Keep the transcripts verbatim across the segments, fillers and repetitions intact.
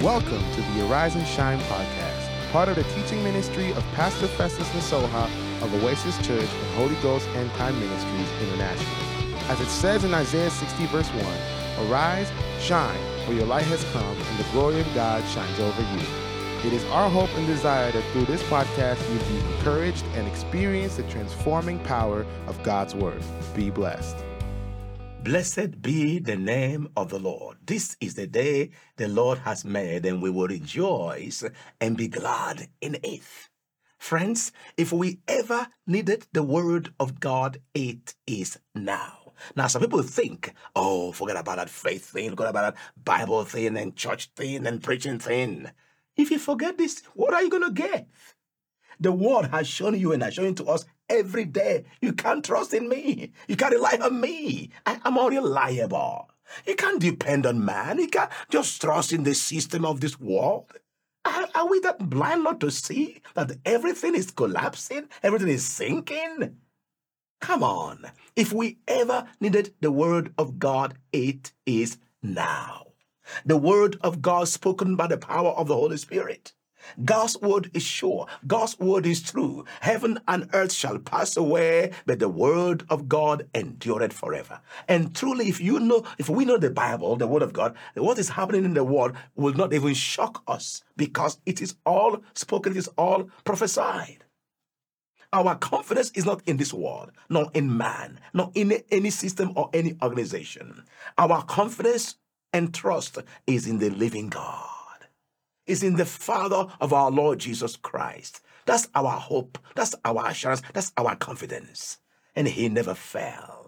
Welcome to the Arise and Shine podcast, part of the teaching ministry of Pastor Festus Nasoha of Oasis Church and Holy Ghost End Time Ministries International. As it says in Isaiah sixty verse one, arise, shine, for your light has come, and the glory of God shines over you. It is our hope and desire that through this podcast you'll be encouraged and experience the transforming power of God's Word. Be blessed. Blessed be the name of the Lord. This is the day the Lord has made, and we will rejoice and be glad in it. Friends, if we ever needed the word of God, it is now. Now, some people think, oh, forget about that faith thing, forget about that Bible thing and church thing and preaching thing. If you forget this, what are you going to get? The word has shown you and has shown to us every day. You can't trust in me. You can't rely on me. I am unreliable. You can't depend on man. You can't just trust in the system of this world. Are, are we that blind not to see that everything is collapsing? Everything is sinking? Come on. If we ever needed the word of God, it is now. The word of God spoken by the power of the Holy Spirit. God's word is sure. God's word is true. Heaven and earth shall pass away, but the word of God endureth forever. And truly, if you know, if we know the Bible, the word of God, what is happening in the world will not even shock us because it is all spoken, it is all prophesied. Our confidence is not in this world, nor in man, nor in any system or any organization. Our confidence and trust is in the living God. Is in the Father of our Lord Jesus Christ. That's our hope. That's our assurance. That's our confidence. And he never fell.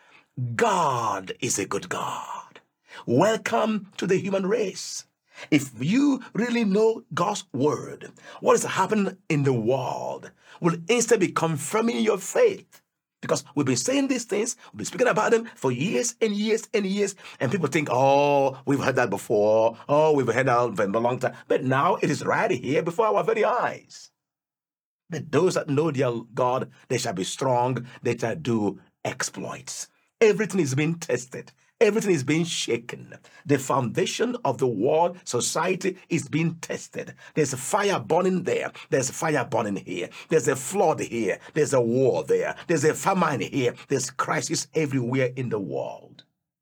God is a good God. Welcome to the human race. If you really know God's word, what is happening in the world will instantly be confirming your faith. Because we've been saying these things, we've been speaking about them for years and years and years, and people think, oh, we've heard that before, oh, we've heard that for a long time. But now it is right here before our very eyes. But those that know their God, they shall be strong, they shall do exploits. Everything is being tested. Everything is being shaken. The foundation of the world, society, is being tested. There's a fire burning there. There's a fire burning here. There's a flood here. There's a war there. There's a famine here. There's crisis everywhere in the world.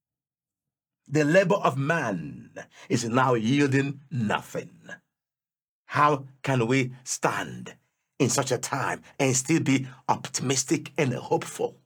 The labor of man is now yielding nothing. How can we stand in such a time and still be optimistic and hopeful?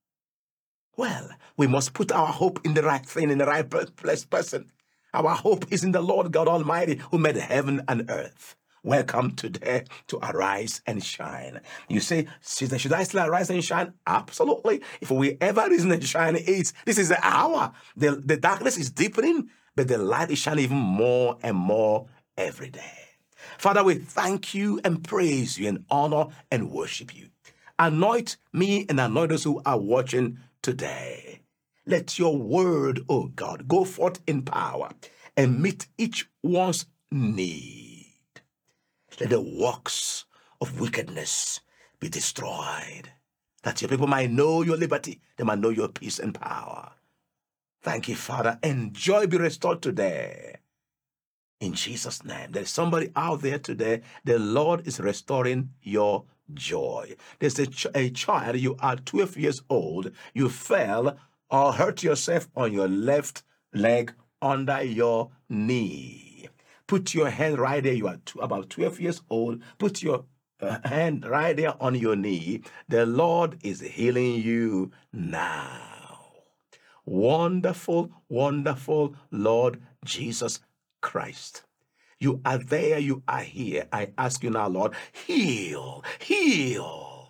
Well, we must put our hope in the right thing, in the right place, person. Our hope is in the Lord God Almighty who made heaven and earth. Welcome today to Arise and Shine. You say, should I still arise and shine? Absolutely. If we ever reason and shine, is this is the hour. The, the darkness is deepening, but the light is shining even more and more every day. Father, we thank you and praise you and honor and worship you. Anoint me and anoint those who are watching today. Let your word, oh God, go forth in power and meet each one's need. Let the works of wickedness be destroyed, that your people might know your liberty, they might know your peace and power. Thank you, Father, and joy be restored today. In Jesus' name, there's somebody out there today, the Lord is restoring your joy. There's a, ch- a child, you are twelve years old, you fell or hurt yourself on your left leg under your knee. Put your hand right there. You are t- about twelve years old. Put your uh, hand right there on your knee. The Lord is healing you now. Wonderful, wonderful Lord Jesus Christ. You are there, you are here. I ask you now, Lord, heal, heal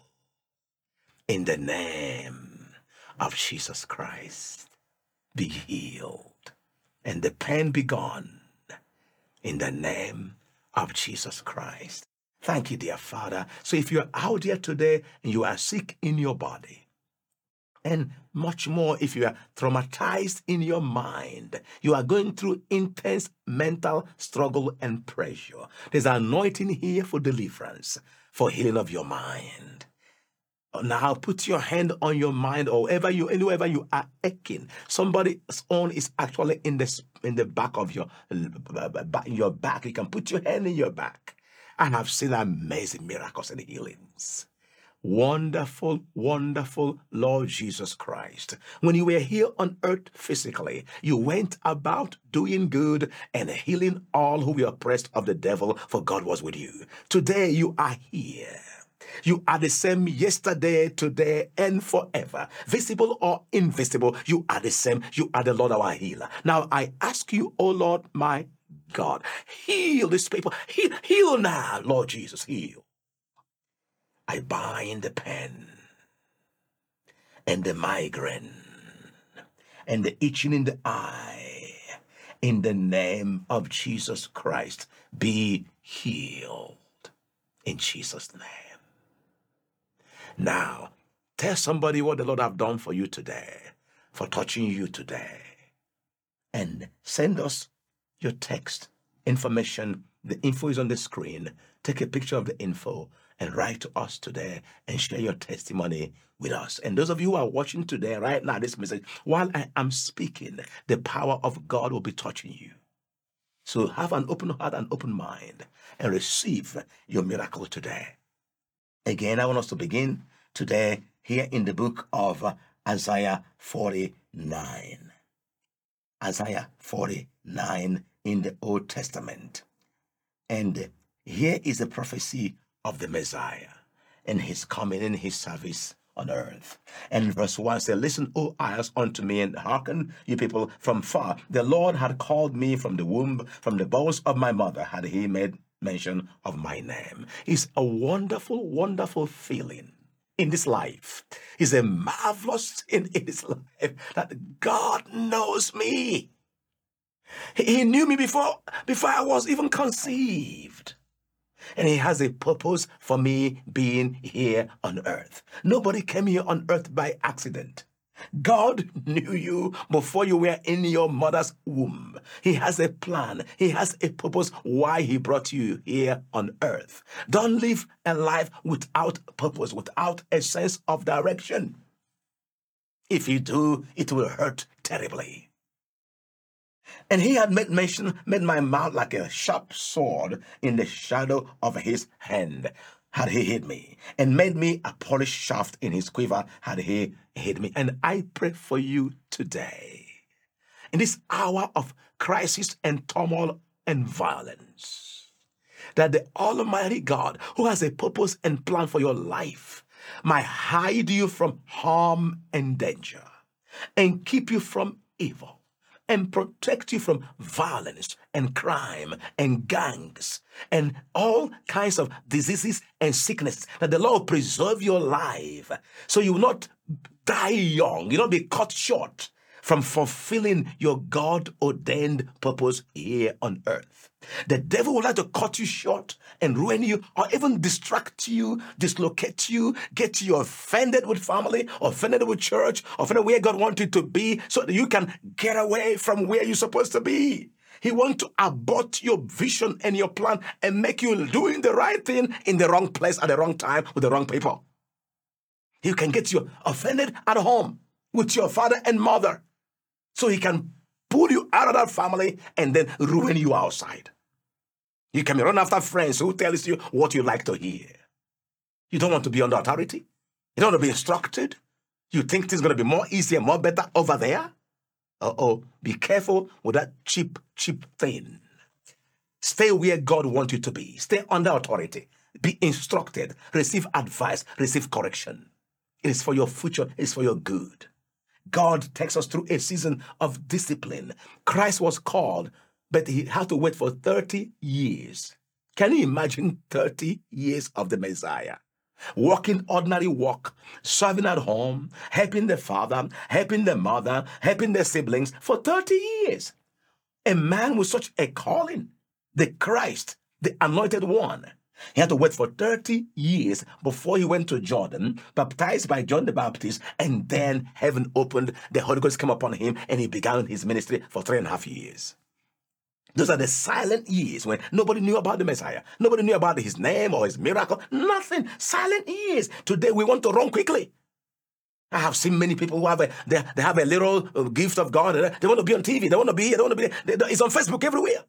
in the name of Jesus Christ. Be healed and the pain be gone in the name of Jesus Christ. Thank you, dear Father. So if you're out there today and you are sick in your body, and much more if you are traumatized in your mind, you are going through intense mental struggle and pressure, there's an anointing here for deliverance, for healing of your mind. Now put your hand on your mind, or wherever you, anywhere you are aching. Somebody's own is actually in the in the back of your your back. You can put your hand in your back. I have seen amazing miracles and healings. Wonderful, wonderful Lord Jesus Christ. When you were here on earth physically, you went about doing good and healing all who were oppressed of the devil, for God was with you. Today you are here. You are the same yesterday, today, and forever. Visible or invisible, you are the same. You are the Lord our healer. Now I ask you, oh Lord, my God, heal these people. Heal, heal now, Lord Jesus, heal. I bind the pain and the migraine and the itching in the eye. In the name of Jesus Christ, be healed. In Jesus' name. Now, tell somebody what the Lord have done for you today, for touching you today. And send us your text information. The info is on the screen. Take a picture of the info and write to us today and share your testimony with us. And those of you who are watching today, right now, this message, while I am speaking, the power of God will be touching you. So have an open heart and open mind and receive your miracle today. Again, I want us to begin today here in the book of uh, Isaiah forty-nine. Isaiah forty-nine in the Old Testament. And here is the prophecy of the Messiah and his coming in his service on earth. And verse one says, listen, O eyes, unto me, and hearken, you people from far. The Lord had called me from the womb, from the bowels of my mother had he made mention of my name. It's a wonderful, wonderful feeling in this life. It's a marvelous thing in this life that God knows me. He, he knew me before, before I was even conceived. And he has a purpose for me being here on earth. Nobody came here on earth by accident. God knew you before you were in your mother's womb. He has a plan. He has a purpose why he brought you here on earth. Don't live a life without purpose, without a sense of direction. If you do, it will hurt terribly. And he had made mention, made my mouth like a sharp sword in the shadow of his hand. Had he hid me, and made me a polished shaft in his quiver, had he hid me. And I pray for you today, in this hour of crisis and turmoil and violence, that the Almighty God, who has a purpose and plan for your life, might hide you from harm and danger, and keep you from evil, and protect you from violence and crime and gangs and all kinds of diseases and sicknesses, that the Lord preserve your life so you will not die young, you will not be cut short from fulfilling your God-ordained purpose here on earth. The devil would like to cut you short and ruin you, or even distract you, dislocate you, get you offended with family, offended with church, offended where God wants you to be, so that you can get away from where you're supposed to be. He wants to abort your vision and your plan and make you doing the right thing in the wrong place at the wrong time with the wrong people. He can get you offended at home with your father and mother, so he can pull you out of that family and then ruin you outside. You can be run after friends who tell you what you like to hear. You don't want to be under authority. You don't want to be instructed. You think things are going to be more easier, more better over there. Uh-oh, be careful with that cheap, cheap thing. Stay where God wants you to be. Stay under authority. Be instructed. Receive advice. Receive correction. It is for your future. It is for your good. God takes us through a season of discipline. Christ was called, but he had to wait for thirty years. Can you imagine thirty years of the Messiah? Walking ordinary walk, serving at home, helping the father, helping the mother, helping the siblings for thirty years. A man with such a calling, the Christ, the anointed one. He had to wait for thirty years before he went to Jordan, baptized by John the Baptist, and then heaven opened, the Holy Ghost came upon him, and he began his ministry for three and a half years. Those are the silent years when nobody knew about the Messiah. Nobody knew about his name or his miracle. Nothing. Silent years. Today we want to run quickly. I have seen many people who have a they, they have a little uh, gift of God. They want to be on T V. They want to be here. They want to be there. They, it's on Facebook everywhere.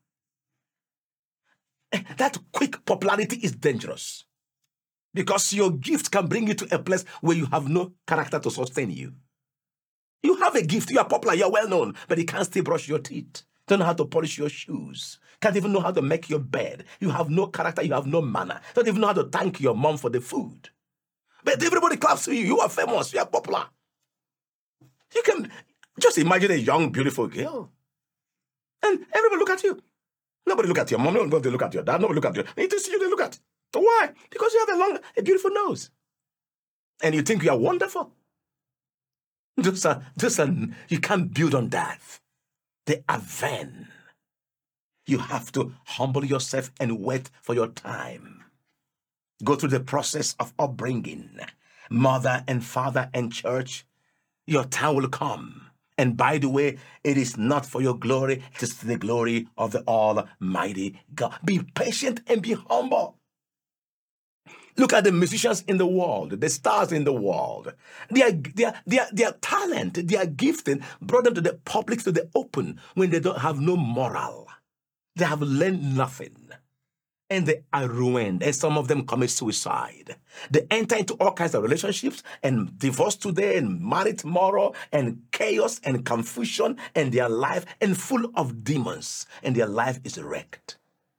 That quick popularity is dangerous because your gift can bring you to a place where you have no character to sustain you. You have a gift. You are popular. You are well known, but you can't still brush your teeth. Don't know how to polish your shoes. Can't even know how to make your bed. You have no character. You have no manner. Don't even know how to thank your mom for the food. But everybody claps for you. You are famous. You are popular. You can just imagine a young, beautiful girl. And everybody look at you. Nobody look at your mom. Nobody look at your dad. Nobody look at you. They just see you, they look at. Why? Because you have a long, a beautiful nose. And you think you are wonderful. Those are, those are, you can't build on that. They are vain. You have to humble yourself and wait for your time. Go through the process of upbringing. Mother and father and church, your time will come. And by the way, it is not for your glory, it is for the glory of the Almighty God. Be patient and be humble. Look at the musicians in the world, the stars in the world. Their, their, their, their talent, their gifting brought them to the public, to the open, when they don't have no moral. They have learned nothing. And they are ruined. And some of them commit suicide. They enter into all kinds of relationships and divorce today and marry tomorrow and chaos and confusion and their life and full of demons. And their life is wrecked.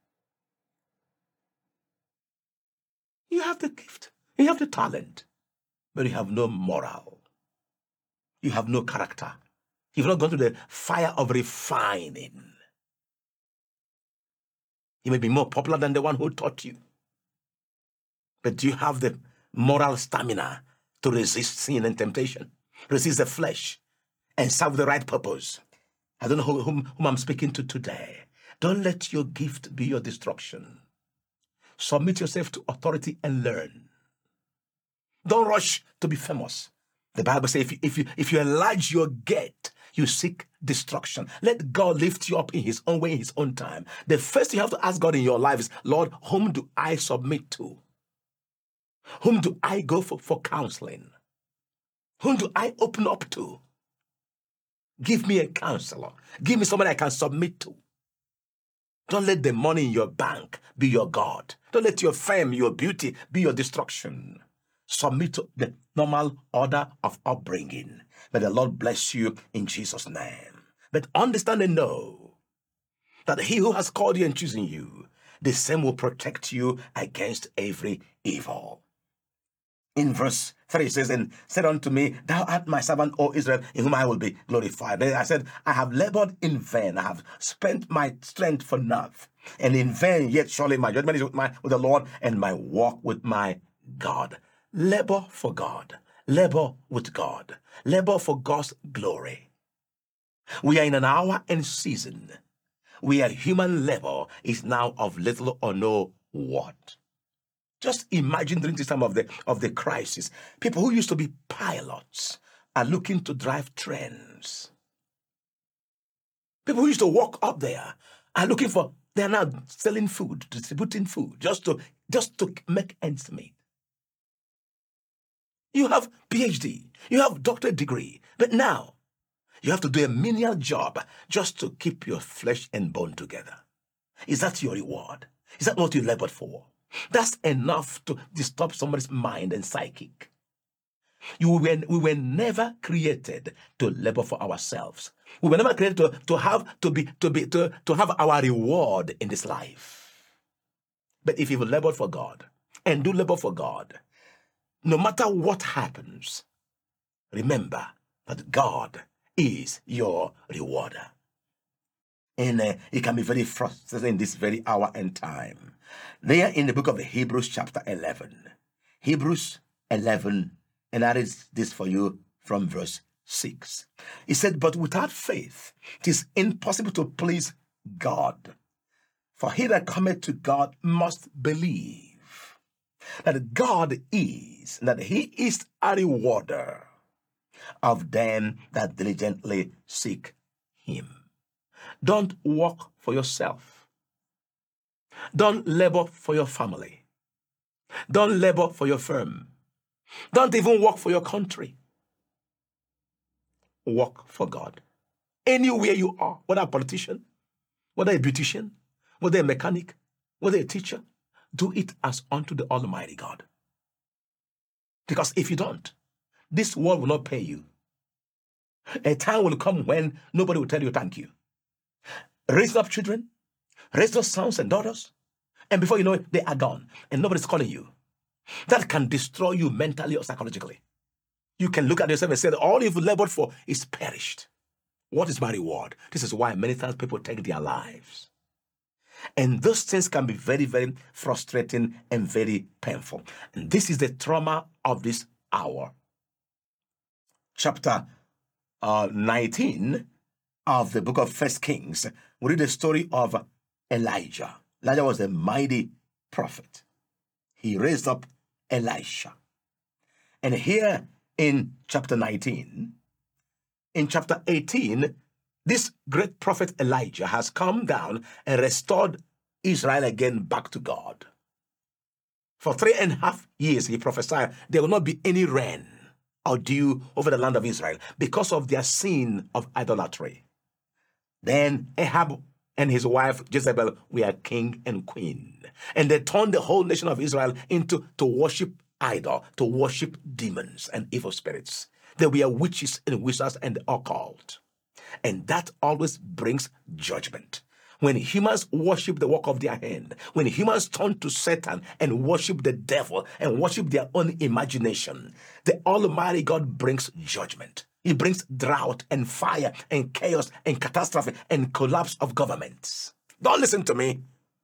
You have the gift. You have the talent. But you have no moral. You have no character. You've not gone to the fire of refining. You may be more popular than the one who taught you. But do you have the moral stamina to resist sin and temptation? Resist the flesh and serve the right purpose? I don't know whom, whom I'm speaking to today. Don't let your gift be your destruction. Submit yourself to authority and learn. Don't rush to be famous. The Bible says if you, if you, if you enlarge your gate, you seek destruction. Let God lift you up in his own way, in his own time. The first you have to ask God in your life is, Lord, whom do I submit to? Whom do I go for, for counseling? Whom do I open up to? Give me a counselor. Give me someone I can submit to. Don't let the money in your bank be your God. Don't let your fame, your beauty be your destruction. Submit to the normal order of upbringing. May the Lord bless you in Jesus' name. But understand and know that he who has called you and chosen you, the same will protect you against every evil. In verse three it says, and said unto me, thou art my servant, O Israel, in whom I will be glorified. Then I said, I have labored in vain. I have spent my strength for naught. And in vain, yet surely my judgment is with, my, with the Lord, and my walk with my God. Labor for God. Labor with God. Labor for God's glory. We are in an hour and season where human labor is now of little or no worth. Just imagine during this time of the, of the crisis, people who used to be pilots are looking to drive trains. People who used to walk up there are looking for, they are now selling food, distributing food, just to, just to make ends meet. You have P H D, you have doctorate degree, but now you have to do a menial job just to keep your flesh and bone together. Is that your reward? Is that what you labored for? That's enough to disturb somebody's mind and psychic. You were, we were never created to labor for ourselves. We were never created to, to have to be to be to, to have our reward in this life. But if you labor for God and do labor for God, no matter what happens, remember that God is your rewarder. And uh, it can be very frustrating in this very hour and time. There in the book of Hebrews chapter eleven. Hebrews eleven, and that is this for you from verse six. He said, but without faith, it is impossible to please God. For he that cometh to God must believe that God is, that he is a rewarder of them that diligently seek him. Don't walk for yourself. Don't labor for your family. Don't labor for your firm. Don't even work for your country. Work for God. Anywhere you are, whether a politician, whether a beautician, whether a mechanic, whether a teacher, do it as unto the Almighty God. Because if you don't, this world will not pay you. A time will come when nobody will tell you thank you. Raise up children, raise those sons and daughters, and before you know it, they are gone, and nobody's calling you. That can destroy you mentally or psychologically. You can look at yourself and say that all you've labored for is perished. What is my reward? This is why many times people take their lives. And those things can be very, very frustrating and very painful. And this is the trauma of this hour. Chapter uh, nineteen of the book of First Kings, we read the story of Elijah. Elijah was a mighty prophet. He raised up Elisha. And here in chapter nineteen, in chapter eighteen, this great prophet Elijah has come down and restored Israel again back to God. For three and a half years he prophesied there will not be any rain or dew over the land of Israel because of their sin of idolatry. Then Ahab and his wife Jezebel were king and queen. And they turned the whole nation of Israel into to worship idol, to worship demons and evil spirits. They were witches and wizards and occult. And that always brings judgment. When humans worship the work of their hand, when humans turn to Satan and worship the devil and worship their own imagination, the Almighty God brings judgment. He brings drought and fire and chaos and catastrophe and collapse of governments. Don't listen to me.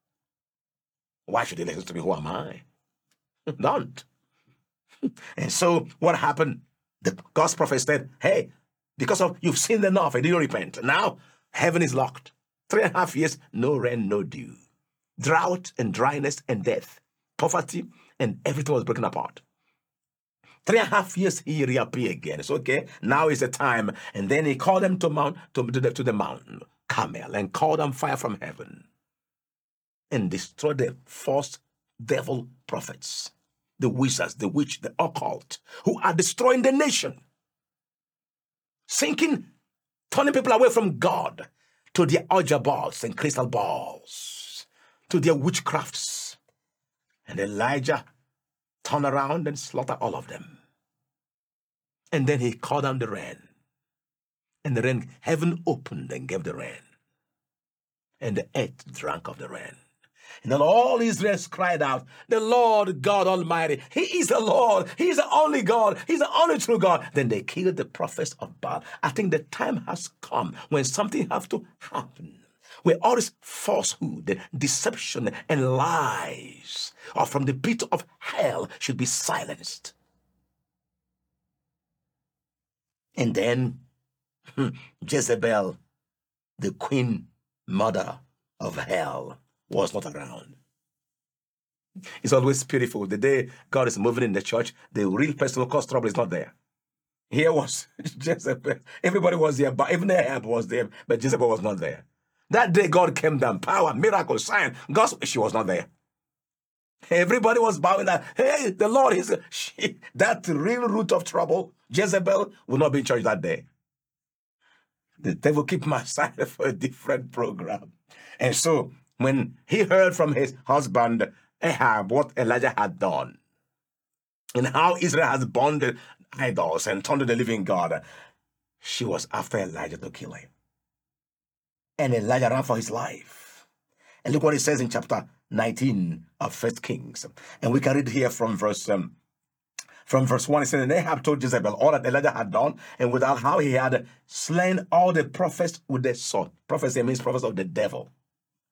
Why should you listen to me? Who am I? Don't. And so what happened? The God's prophet said, hey, because of you've sinned enough and you don't repent. Now heaven is locked. Three and a half years, no rain, no dew. Drought and dryness and death. Poverty and everything was breaking apart. Three and a half years, he reappeared again. It's okay. Now is the time. And then he called them to mount to, to, the, to the mountain, Carmel, and called them fire from heaven. And destroyed the false devil prophets, the wizards, the witch, the occult, who are destroying the nation. Sinking, turning people away from God to their altar balls and crystal balls, to their witchcrafts. And Elijah turned around and slaughtered all of them. And then he called down the rain. And the rain, heaven opened and gave the rain. And the earth drank of the rain. And then all Israel cried out, the Lord God Almighty, He is the Lord, He is the only God, He's the only true God. Then they killed the prophets of Baal. I think the time has come when something has to happen, where all this falsehood, deception, and lies or from the pit of hell should be silenced. And then Jezebel, the queen mother of hell, was not around. It's always beautiful. The day God is moving in the church, the real person who caused trouble is not there. Here was Jezebel. Everybody was there, but even Ahab was there, but Jezebel was not there. That day God came down, power, miracle, sign, gospel, she was not there. Everybody was bowing down. Hey, the Lord is, she, that real root of trouble, Jezebel, will not be in church that day. The devil keep my side for a different program. And so, when he heard from his husband Ahab what Elijah had done and how Israel has bonded idols and turned to the living God, she was after Elijah to kill him. And Elijah ran for his life. And look what it says in chapter nineteen of First Kings. And we can read here from verse um, from verse one. It says, and Ahab told Jezebel all that Elijah had done and without how he had slain all the prophets with the sword. Prophecy means prophets of the devil.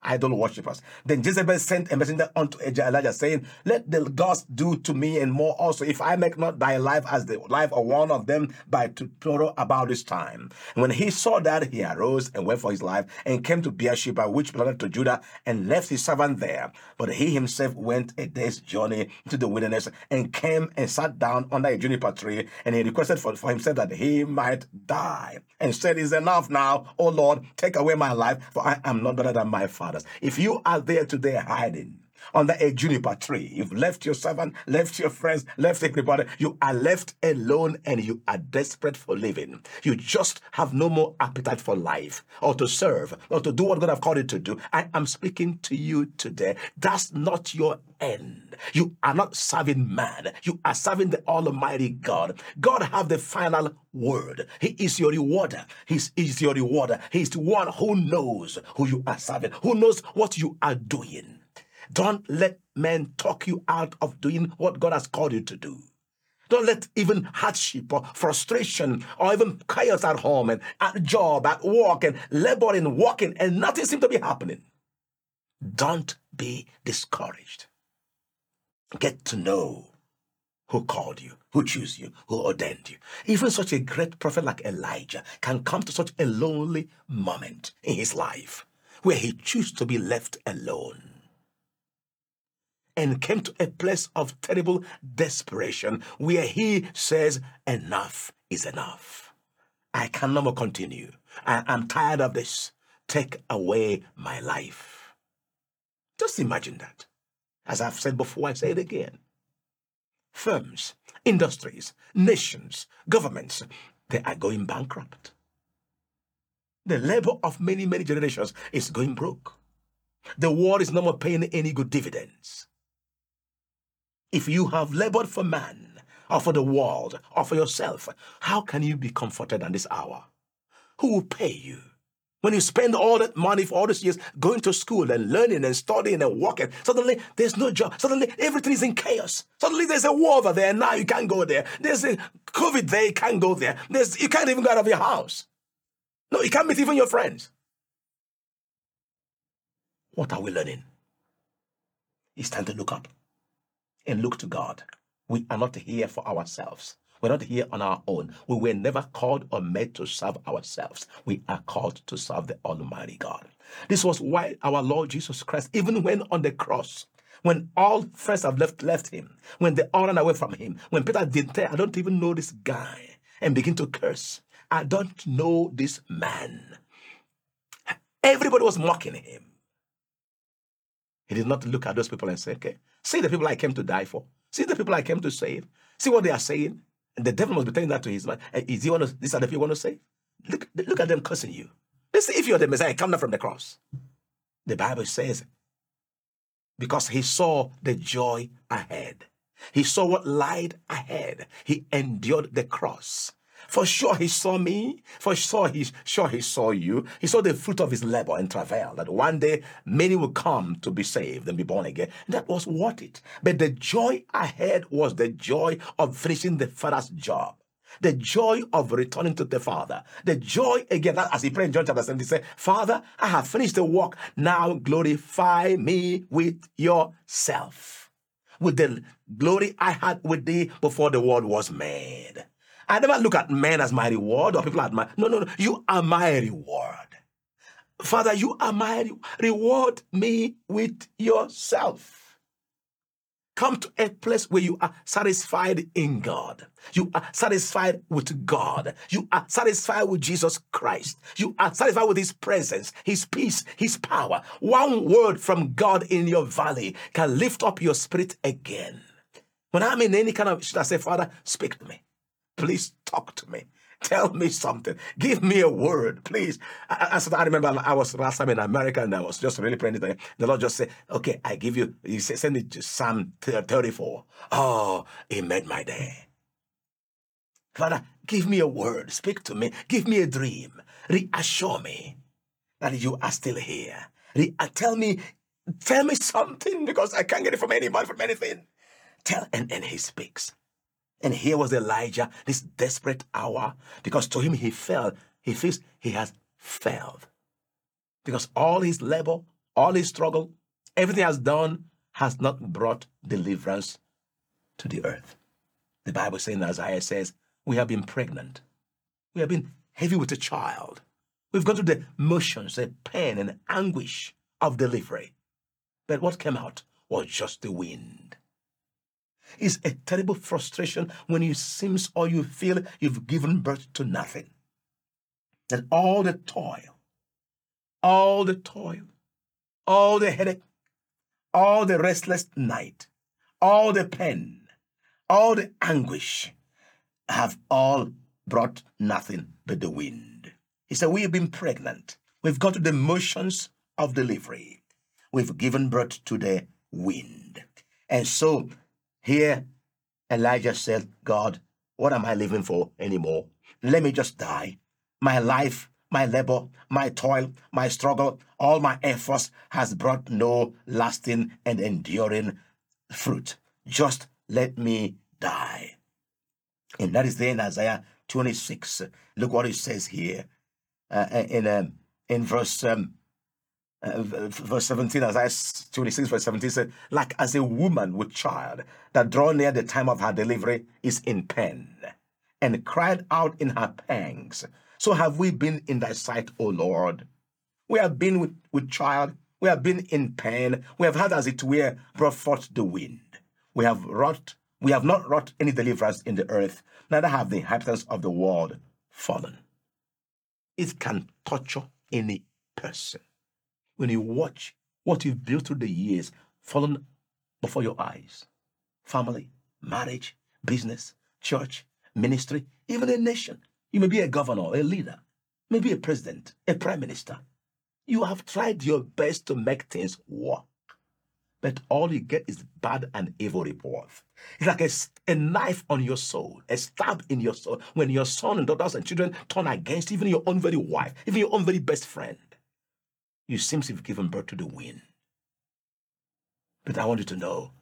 idol worshippers. Then Jezebel sent a messenger unto Elijah, saying, let the gods do to me and more also, if I make not thy life as the life of one of them by tomorrow about this time. And when he saw that, he arose and went for his life, and came to Beersheba, which belonged to Judah, and left his servant there. But he himself went a day's journey into the wilderness, and came and sat down under a juniper tree, and he requested for, for himself that he might die, and said, is enough now, O Lord, take away my life, for I am not better than my fathers. If you are there today hiding under a juniper tree, you've left your servant, left your friends, left everybody, you are left alone and you are desperate for living. You just have no more appetite for life or to serve or to do what God has called you to do. I am speaking to you today. That's not your end. You are not serving man. You are serving the Almighty God. God have the final word. He is your rewarder. He is your rewarder. He is the one who knows who you are serving, who knows what you are doing. Don't let men talk you out of doing what God has called you to do. Don't let even hardship or frustration or even chaos at home and at job, at work and laboring, working, and nothing seems to be happening. Don't be discouraged. Get to know who called you, who chose you, who ordained you. Even such a great prophet like Elijah can come to such a lonely moment in his life where he chose to be left alone, and came to a place of terrible desperation where he says, enough is enough. I can no more continue. I am tired of this. Take away my life. Just imagine that. As I've said before, I say it again. Firms, industries, nations, governments, they are going bankrupt. The labor of many, many generations is going broke. The world is no more paying any good dividends. If you have labored for man, or for the world, or for yourself, how can you be comforted in this hour? Who will pay you? When you spend all that money for all these years going to school and learning and studying and working, suddenly there's no job. Suddenly everything is in chaos. Suddenly there's a war over there. Now you can't go there. There's a COVID there. You can't go there. There's, you can't even go out of your house. No, you can't meet even your friends. What are we learning? It's time to look up and look to God. We are not here for ourselves. We're not here on our own. We were never called or made to serve ourselves. We are called to serve the Almighty God. This was why our Lord Jesus Christ, even when on the cross, when all friends have left, left him, when they all ran away from him, when Peter didn't tell, I don't even know this guy, and begin to curse. I don't know this man. Everybody was mocking him. He did not look at those people and say, okay, see the people I came to die for. See the people I came to save. See what they are saying. And the devil must be telling that to his man. Is he one of these are the people you want to save? Look, look at them cursing you. Let's see if you're the Messiah, come down from the cross. The Bible says, because he saw the joy ahead. He saw what lied ahead. He endured the cross. For sure he saw me. For sure he, sure he saw you. He saw the fruit of his labor and travail, that one day many will come to be saved and be born again. And that was worth it. But the joy ahead was the joy of finishing the Father's job. The joy of returning to the Father. The joy, again, that as he prayed in John chapter seven, he said, Father, I have finished the work. Now glorify me with yourself. With the glory I had with thee before the world was made. I never look at men as my reward or people at my... No, no, no. You are my reward. Father, you are my re- reward. Me with yourself. Come to a place where you are satisfied in God. You are satisfied with God. You are satisfied with Jesus Christ. You are satisfied with his presence, his peace, his power. One word from God in your valley can lift up your spirit again. When I'm in any kind of... Should I say, Father, speak to me. Please talk to me. Tell me something. Give me a word, please. I, I, I remember I was last time in America and I was just really praying. The Lord just said, okay, I give you, you say, send it to Psalm thirty-four. Oh, it made my day. Father, give me a word. Speak to me. Give me a dream. Reassure me that you are still here. Re- tell me, tell me something because I can't get it from anybody, from anything. Tell, and, and he speaks. And here was Elijah, this desperate hour, because to him he felt, he feels he has failed. Because all his labor, all his struggle, everything he has done has not brought deliverance to the earth. The Bible says in Isaiah says, we have been pregnant. We have been heavy with a child. We've gone through the motions, the pain and anguish of delivery. But what came out was just the wind. It's a terrible frustration when it seems or you feel you've given birth to nothing. That all the toil, all the toil, all the headache, all the restless night, all the pain, all the anguish have all brought nothing but the wind. He said, we have been pregnant. We've gone through the motions of delivery. We've given birth to the wind. And so here Elijah said, God, what am I living for anymore? Let me just die. My life, my labor, my toil, my struggle, all my efforts has brought no lasting and enduring fruit. Just let me die. And that is there in Isaiah twenty-six. Look what it says here. Uh, in um, in verse um, uh, verse seventeen, Isaiah twenty-six, verse seventeen said, like as a woman with child that draw near the time of her delivery is in pain, and cried out in her pangs. So have we been in thy sight, O Lord. We have been with, with child, we have been in pain, we have had as it were brought forth the wind. We have wrought, we have not wrought any deliverance in the earth, neither have the inhabitants of the world fallen. It can torture any person when you watch what you've built through the years fallen before your eyes. Family, marriage, business, church, ministry, even a nation. You may be a governor, a leader, maybe a president, a prime minister. You have tried your best to make things work, but all you get is bad and evil report. It's like a, a knife on your soul, a stab in your soul. When your son and daughters and children turn against even your own very wife, even your own very best friend, you seem to have given birth to the wind. But I want you to know,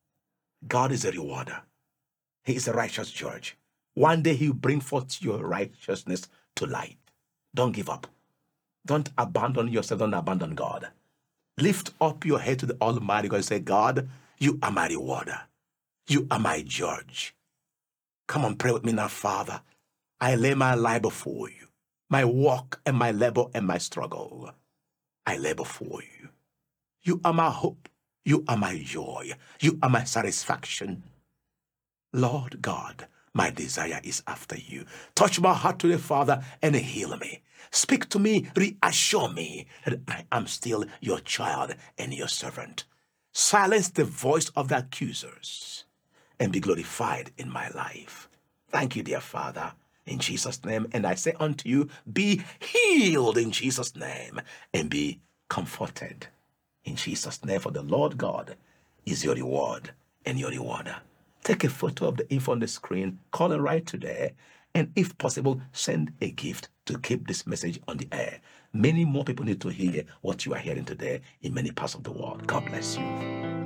God is a rewarder. He is a righteous judge. One day he will bring forth your righteousness to light. Don't give up. Don't abandon yourself. Don't abandon God. Lift up your head to the Almighty God and say, God, you are my rewarder. You are my judge. Come on, pray with me now, Father. I lay my life before you. My walk and my labor and my struggle. I lay before you. You are my hope. You are my joy. You are my satisfaction. Lord God, my desire is after you. Touch my heart today, Father, and heal me. Speak to me, reassure me that I am still your child and your servant. Silence the voice of the accusers and be glorified in my life. Thank you, dear Father, in Jesus' name. And I say unto you, be healed in Jesus' name and be comforted in Jesus' name. For the Lord God is your reward and your rewarder. Take a photo of the info on the screen, call and write today, and if possible, send a gift to keep this message on the air. Many more people need to hear what you are hearing today in many parts of the world. God bless you.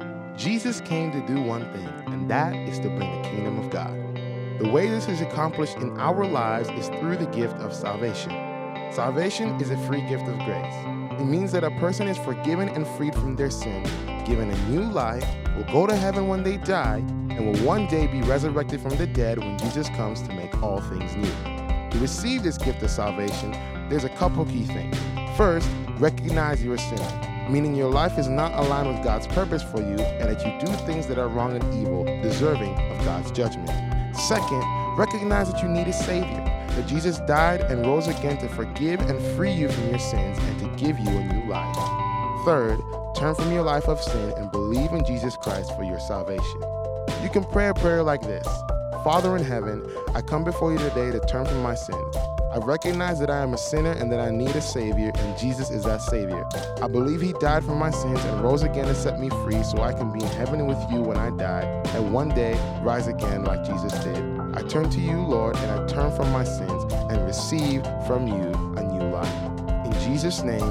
Jesus came to do one thing, and that is to bring the kingdom of God. The way this is accomplished in our lives is through the gift of salvation. Salvation is a free gift of grace. It means that a person is forgiven and freed from their sin, given a new life, will go to heaven when they die, and will one day be resurrected from the dead when Jesus comes to make all things new. To receive this gift of salvation, there's a couple key things. First, recognize you're a sinner, meaning your life is not aligned with God's purpose for you and that you do things that are wrong and evil, deserving of God's judgment. Second, recognize that you need a Savior, that Jesus died and rose again to forgive and free you from your sins and to give you a new life. Third, turn from your life of sin and believe in Jesus Christ for your salvation. You can pray a prayer like this. Father in heaven, I come before you today to turn from my sins. I recognize that I am a sinner and that I need a Savior, and Jesus is that Savior. I believe He died for my sins and rose again to set me free so I can be in heaven with you when I die, and one day rise again like Jesus did. I turn to you, Lord, and I turn from my sins and receive from you a new life. In Jesus' name,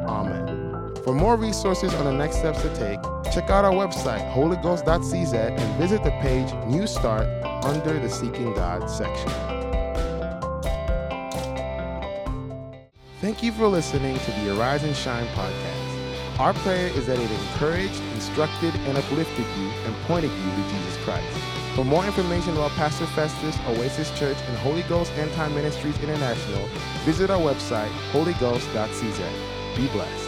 Amen. For more resources on the next steps to take, check out our website, holy ghost dot c z, and visit the page New Start under the Seeking God section. Thank you for listening to the Arise and Shine podcast. Our prayer is that it encouraged, instructed, and uplifted you and pointed you to Jesus Christ. For more information about Pastor Festus, Oasis Church, and Holy Ghost End Time Ministries International, visit our website, holy ghost dot c z. Be blessed.